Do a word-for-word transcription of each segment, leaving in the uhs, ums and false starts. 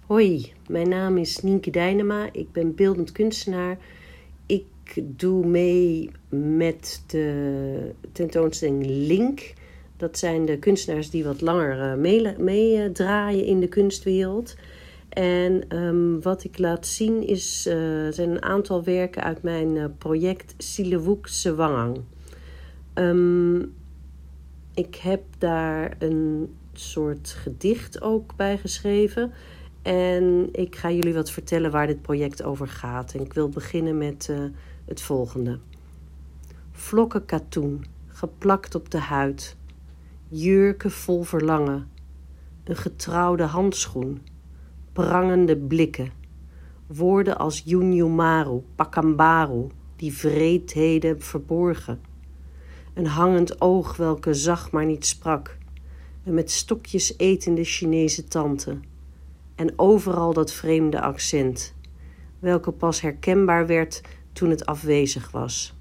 Hoi, mijn naam is Nienke Dijnema. Ik ben beeldend kunstenaar. Ik doe mee met de tentoonstelling Link. Dat zijn de kunstenaars die wat langer meedraaien mee in de kunstwereld. En um, wat ik laat zien is, uh, zijn een aantal werken uit mijn uh, project Silewuk Sewangang. Um, ik heb daar een soort gedicht ook bij geschreven. En ik ga jullie wat vertellen waar dit project over gaat. En ik wil beginnen met uh, het volgende. Vlokken katoen, geplakt op de huid. Jurken vol verlangen. Een getrouwde handschoen. Prangende blikken. Woorden als Yunyumaru, Pakambaru, die vreedheden verborgen. Een hangend oog welke zag maar niet sprak. Een met stokjes etende Chinese tante. En overal dat vreemde accent, welke pas herkenbaar werd toen het afwezig was.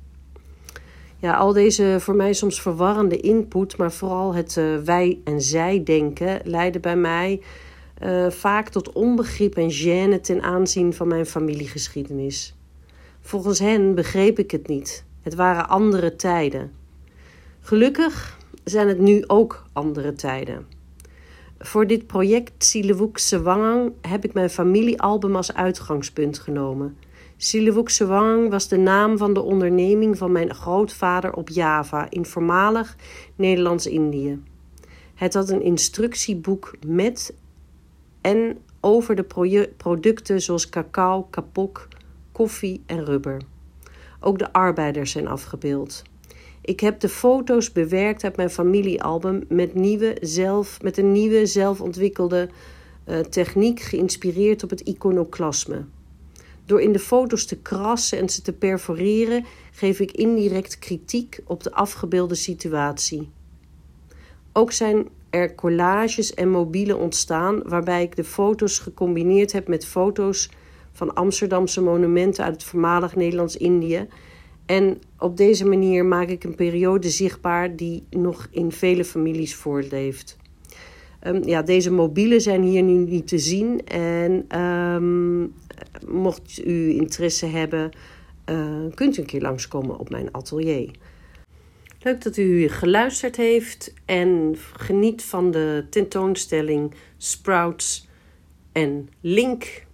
Ja, al deze voor mij soms verwarrende input, maar vooral het uh, wij- en zij-denken, leidde bij mij uh, vaak tot onbegrip en gêne ten aanzien van mijn familiegeschiedenis. Volgens hen begreep ik het niet. Het waren andere tijden. Gelukkig zijn het nu ook andere tijden. Voor dit project Silewuk Sewangang heb ik mijn familiealbum als uitgangspunt genomen. Silewuk Sewangang was de naam van de onderneming van mijn grootvader op Java in voormalig Nederlands-Indië. Het had een instructieboek met en over de pro- producten zoals cacao, kapok, koffie en rubber. Ook de arbeiders zijn afgebeeld. Ik heb de foto's bewerkt uit mijn familiealbum met, nieuwe zelf, met een nieuwe zelfontwikkelde uh, techniek geïnspireerd op het iconoclasme. Door in de foto's te krassen en ze te perforeren geef ik indirect kritiek op de afgebeelde situatie. Ook zijn er collages en mobielen ontstaan waarbij ik de foto's gecombineerd heb met foto's van Amsterdamse monumenten uit het voormalig Nederlands-Indië. En op deze manier maak ik een periode zichtbaar die nog in vele families voortleeft. Um, ja, deze mobielen zijn hier nu niet te zien. En um, mocht u interesse hebben, uh, kunt u een keer langskomen op mijn atelier. Leuk dat u geluisterd heeft en geniet van de tentoonstelling Sprouts en Link.